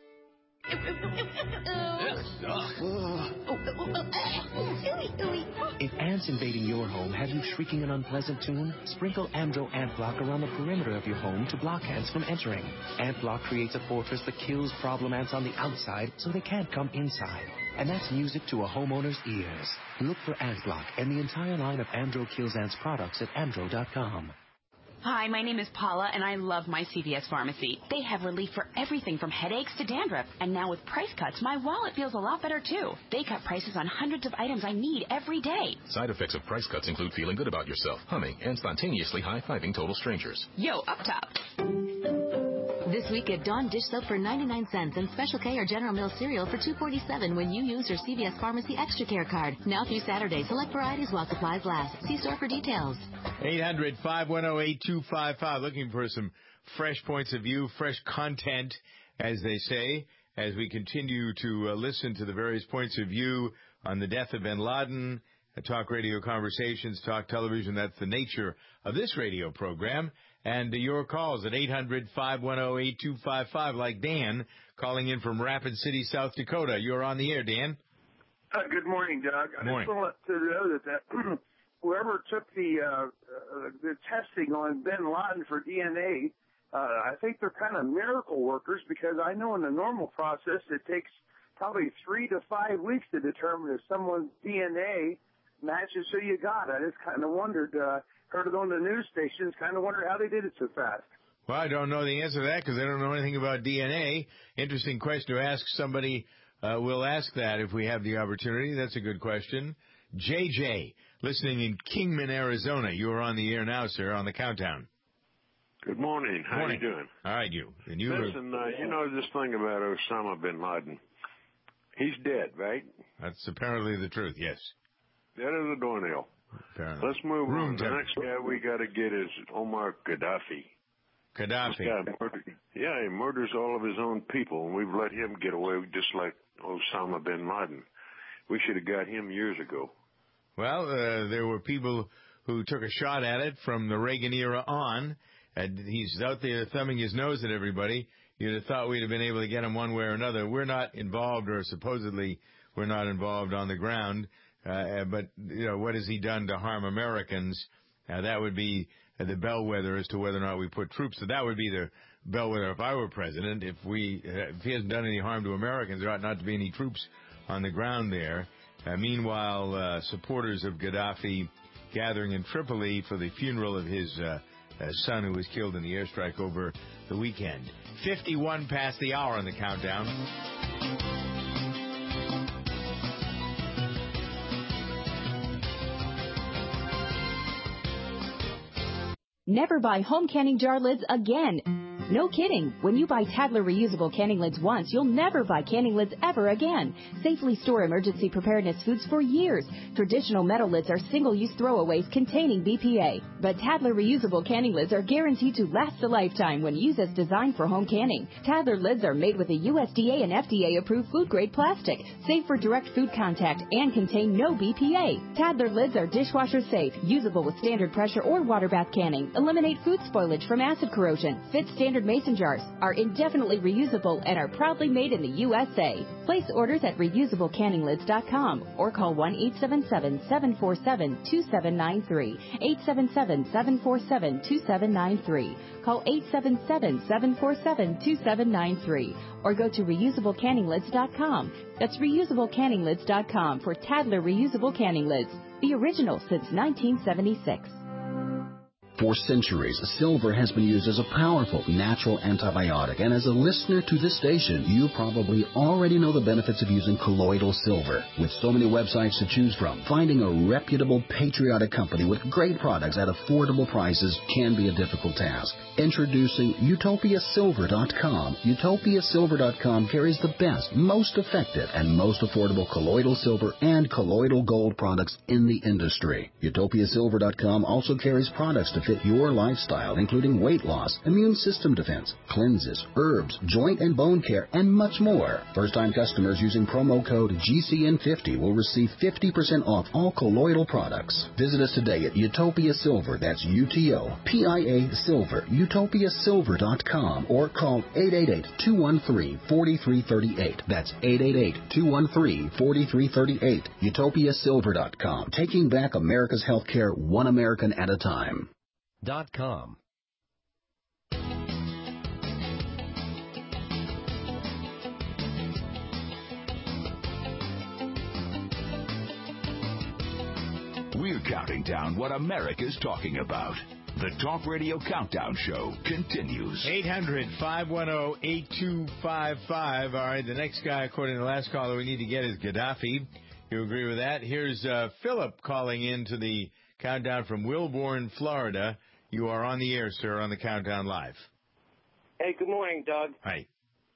If ants invading your home have you shrieking an unpleasant tune, sprinkle Amdro Ant Block around the perimeter of your home to block ants from entering. Ant Block creates a fortress that kills problem ants on the outside so they can't come inside. And that's music to a homeowner's ears. Look for Ant Block and the entire line of Amdro Kills Ants products at amdro dot com.
Hi, my name is Paula, and I love my C V S Pharmacy. They have relief for everything from headaches to dandruff. And now with price cuts, my wallet feels a lot better, too. They cut prices on hundreds of items I need every day.
Side effects of price cuts include feeling good about yourself, humming, and spontaneously high-fiving total strangers.
Yo, up top.
This week at Dawn dish soap for ninety-nine cents and Special K or General Mills cereal for two forty-seven when you use your C V S Pharmacy Extra Care card. Now through Saturday, select varieties while supplies last. See store for details.
eight hundred, five one zero, eight two five five. Looking for some fresh points of view, fresh content, as they say, as we continue to uh, listen to the various points of view on the death of bin Laden. Uh, talk radio conversations, talk television. That's the nature of this radio program. And uh, your calls at eight hundred, five one zero, eight two five five, like Dan calling in from Rapid City, South Dakota. You're on the air, Dan.
Uh, good morning, Doug. I
Morning.
just want to know that, that whoever took the uh, uh, the testing on bin Laden for D N A, uh, I think they're kind of miracle workers, because I know in the normal process it takes probably three to five weeks to determine if someone's D N A matches who you got. I just kind of wondered, uh, heard it on the news stations, kind of wondered how they did it so fast.
Well, I don't know the answer to that because I don't know anything about D N A. Interesting question to ask somebody. Uh, we'll ask that if we have the opportunity. That's a good question. J J, listening in Kingman, Arizona. You're on the air now, sir, on the countdown.
Good morning. How
Morning.
are you doing?
All right, you. And you
Listen,
were...
uh, you know this thing about Osama bin Laden. He's dead, right?
That's apparently the truth, yes.
Dead as a doornail.
Apparently.
Let's move
Room
on. The next guy we got to get is Omar Gaddafi.
Gaddafi.
This guy murdered, yeah, he murders all of his own people, and we've let him get away just like Osama bin Laden. We should have got him years ago.
Well, uh, there were people who took a shot at it from the Reagan era on. And he's out there thumbing his nose at everybody. You'd have thought we'd have been able to get him one way or another. We're not involved, or supposedly we're not involved on the ground. Uh, but, you know, what has he done to harm Americans? Uh, that would be uh, the bellwether as to whether or not we put troops. So that would be the bellwether if I were president. If we, uh, if he hasn't done any harm to Americans, there ought not to be any troops on the ground there. Uh, meanwhile, uh, supporters of Gaddafi gathering in Tripoli for the funeral of his uh, uh, son who was killed in the airstrike over the weekend. fifty-one past the hour on the countdown.
Never buy home canning jar lids again. No kidding. When you buy Tadler reusable canning lids once, you'll never buy canning lids ever again. Safely store emergency preparedness foods for years. Traditional metal lids are single-use throwaways containing B P A. But Tadler reusable canning lids are guaranteed to last a lifetime when used as designed for home canning. Tadler lids are made with a U S D A and F D A-approved food-grade plastic, safe for direct food contact, and contain no B P A. Tadler lids are dishwasher safe, usable with standard pressure or water bath canning, eliminate food spoilage from acid corrosion, fit standard mason jars, are indefinitely reusable, and are proudly made in the U S A. Place orders at reusable canning lids dot com or call one eight seven seven, seven four seven, two seven nine three, eight seven seven, seven four seven, two seven nine three. Call eight seven seven, seven four seven, two seven nine three or go to reusable canning lids dot com. That's reusable canning lids dot com for Tadler reusable canning lids, the original since nineteen seventy-six.
For centuries, silver has been used as a powerful natural antibiotic, and as a listener to this station, you probably already know the benefits of using colloidal silver. With so many websites to choose from, finding a reputable, patriotic company with great products at affordable prices can be a difficult task. Introducing Utopia Silver dot com. Utopia Silver dot com carries the best, most effective, and most affordable colloidal silver and colloidal gold products in the industry. Utopia Silver dot com also carries products to fit your lifestyle, including weight loss, immune system defense, cleanses, herbs, joint and bone care, and much more. First-time customers using promo code G C N fifty will receive fifty percent off all colloidal products. Visit us today at Utopia Silver, that's U T O P I A Silver, Utopia Silver dot com, or call eight eight eight, two one three, four three three eight. That's eight eight eight, two one three, four three three eight. Utopia Silver dot com, taking back America's healthcare one American at a time.
Dot com.
We're counting down what America's talking about. The Talk Radio Countdown Show continues.
eight hundred, five one zero, eight two five five. All right, the next guy, according to the last caller, we need to get is Gaddafi. You agree with that? Here's uh, Philip calling in to the countdown from Wilbourn, Florida. You are on the air, sir, on the Countdown Live.
Hey, good morning, Doug.
Hi.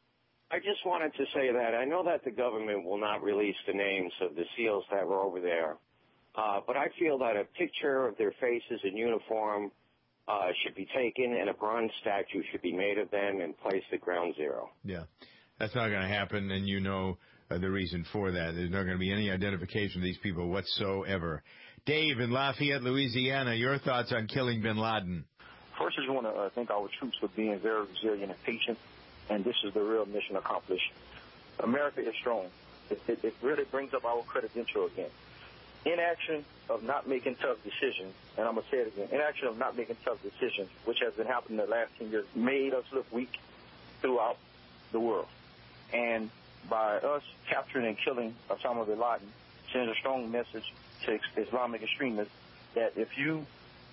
I just wanted to say that I know that the government will not release the names of the SEALs that were over there, uh, but I feel that a picture of their faces in uniform uh, should be taken and a bronze statue should be made of them and placed at ground zero.
Yeah, that's not going to happen, and you know uh, the reason for that. There's not going to be any identification of these people whatsoever. Dave in Lafayette, Louisiana, your thoughts on killing bin Laden?
First, I just want to uh, thank our troops for being very resilient and patient, and this is the real mission accomplished. America is strong. It, it, it really brings up our credential again. Inaction of not making tough decisions, and I'm going to say it again, inaction of not making tough decisions, which has been happening the last ten years, made us look weak throughout the world. And by us capturing and killing Osama bin Laden, sends a strong message to Islamic extremists that if you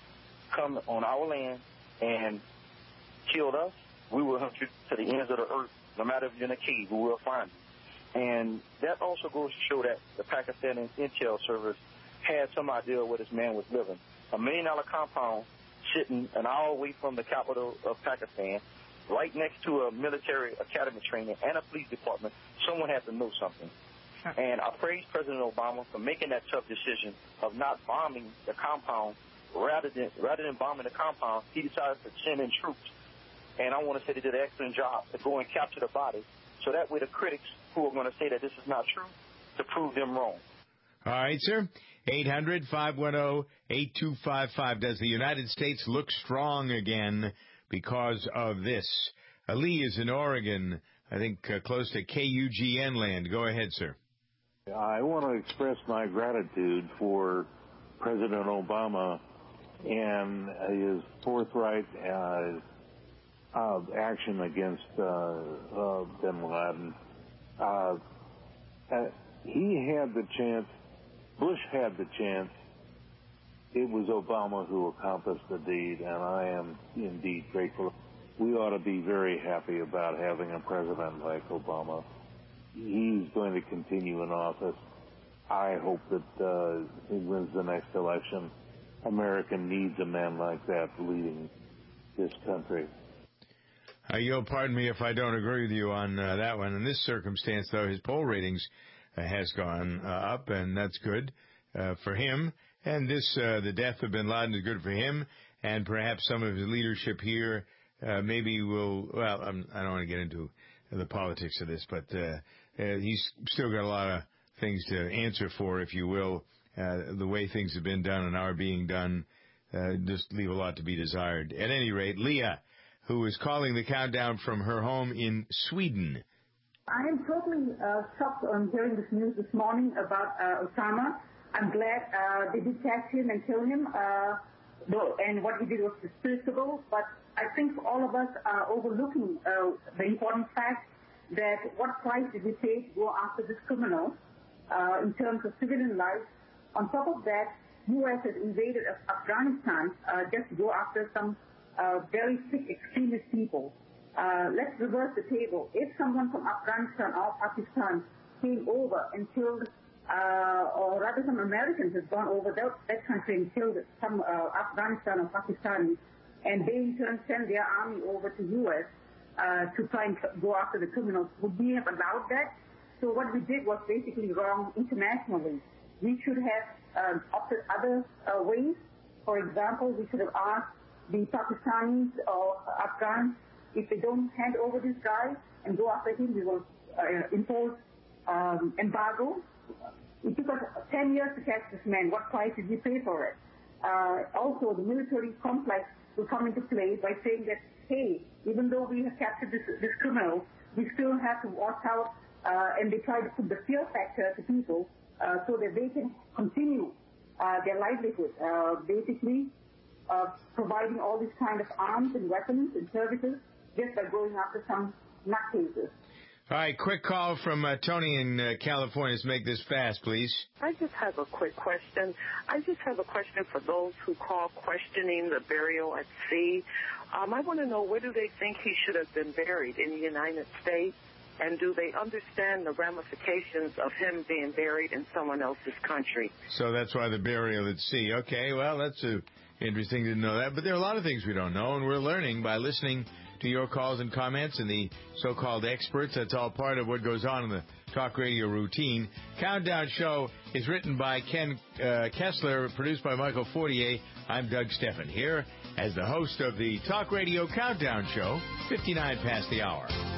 come on our land and kill us, we will hunt you to the ends of the earth. No matter if you're in a cave, we will find you. And that also goes to show that the Pakistani intel service had some idea where this man was living. A million dollar compound sitting an hour away from the capital of Pakistan, right next to a military academy training and a police department. Someone had to know something. And I praise President Obama for making that tough decision of not bombing the compound. Rather than rather than bombing the compound, he decided to send in troops. And I want to say they did an excellent job to go and capture the body. So that way the critics who are going to say that this is not true, to prove them wrong.
All right, sir. eight hundred, five one zero, eight two five five. Does the United States look strong again because of this? Ali is in Oregon, I think uh, close to K U G N land. Go ahead, sir.
I want to express my gratitude for President Obama and his forthright uh, uh, action against uh, uh, bin Laden. Uh, uh, he had the chance, Bush had the chance. It was Obama who accomplished the deed, and I am indeed grateful. We ought to be very happy about having a president like Obama. He's going to continue in office. I hope that uh, he wins the next election. America needs a man like that leading this country.
Uh, you'll pardon me if I don't agree with you on uh, that one. In this circumstance, though, his poll ratings uh, has gone uh, up, and that's good uh, for him. And this, uh, the death of bin Laden is good for him, and perhaps some of his leadership here uh, maybe will, well, I'm, I don't want to get into the politics of this, but uh, uh, he's still got a lot of things to answer for, if you will. Uh, the way things have been done and are being done uh, just leave a lot to be desired. At any rate, Leah, who is calling the countdown from her home in Sweden.
I am totally uh, shocked on hearing this news this morning about uh, Osama. I'm glad uh, they did catch him and kill him, uh, and what he did was despicable. But I think all of us are overlooking uh, the important fact that what price did we pay to go after this criminal uh, in terms of civilian life. On top of that, U S has invaded Afghanistan uh, just to go after some Uh, very sick extremist people. Uh, let's reverse the table. If someone from Afghanistan or Pakistan came over and killed, uh, or rather some Americans have gone over that, that country and killed some uh, Afghanistan or Pakistani, and they in turn send their army over to U S uh, to try and go after the criminals, would we have allowed that? So what we did was basically wrong internationally. We should have uh, opted other uh, ways. For example, we should have asked the Pakistanis or Afghans, if they don't hand over this guy and go after him, we will uh, impose um, embargo. It took us ten years to catch this man. What price did we pay for it? Uh, also, the military complex will come into play by saying that, hey, even though we have captured this, this criminal, we still have to watch out, uh, and they try to put the fear factor to people uh, so that they can continue uh, their livelihood. Uh, basically, Uh, providing all these kind of arms and weapons and services just by going after some nutcases.
All right, quick call from uh, Tony in uh, California. Let's make this fast, please.
I just have a quick question. I just have a question for those who call questioning the burial at sea. Um, I want to know, where do they think he should have been buried? In the United States? And do they understand the ramifications of him being buried in someone else's country?
So that's why the burial at sea. Okay, well, that's a interesting to know that. But there are a lot of things we don't know, and we're learning by listening to your calls and comments and the so-called experts. That's all part of what goes on in the talk radio routine. Countdown Show is written by Ken uh, Kessler, produced by Michael Fortier. I'm Doug Steffen here as the host of the Talk Radio Countdown Show, fifty-nine past the hour.